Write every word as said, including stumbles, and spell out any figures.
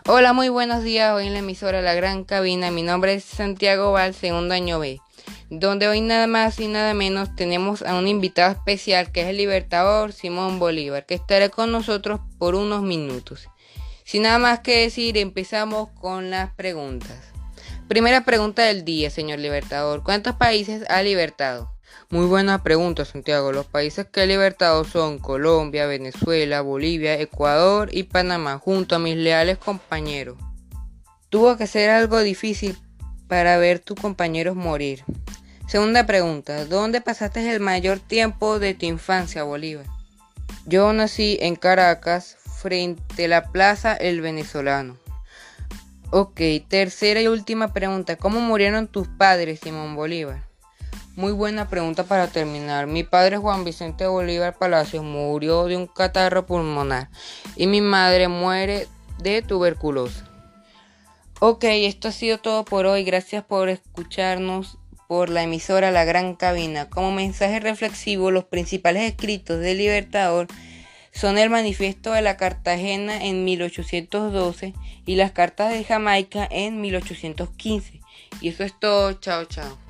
Hola, muy buenos días. Hoy en la emisora La Gran Cabina. Mi nombre es Santiago Val, segundo año B, donde hoy nada más y nada menos tenemos a un invitado especial que es el libertador Simón Bolívar, que estará con nosotros por unos minutos. Sin nada más que decir, empezamos con las preguntas. Primera pregunta del día, señor libertador. ¿Cuántos países ha libertado? Muy buena pregunta, Santiago. Los países que he libertado son Colombia, Venezuela, Bolivia, Ecuador y Panamá, junto a mis leales compañeros. Tuvo que ser algo difícil para ver tus compañeros morir. Segunda pregunta. ¿Dónde pasaste el mayor tiempo de tu infancia, Bolívar? Yo nací en Caracas, frente a la Plaza El Venezolano. Ok, tercera y última pregunta. ¿Cómo murieron tus padres, Simón Bolívar? Muy buena pregunta para terminar. Mi padre Juan Vicente Bolívar Palacios murió de un catarro pulmonar y mi madre muere de tuberculosis. Ok, esto ha sido todo por hoy. Gracias por escucharnos por la emisora La Gran Cabina. Como mensaje reflexivo, los principales escritos del Libertador son el Manifiesto de la Cartagena en mil ochocientos doce y las Cartas de Jamaica en mil ochocientos quince. Y eso es todo. Chao, chao.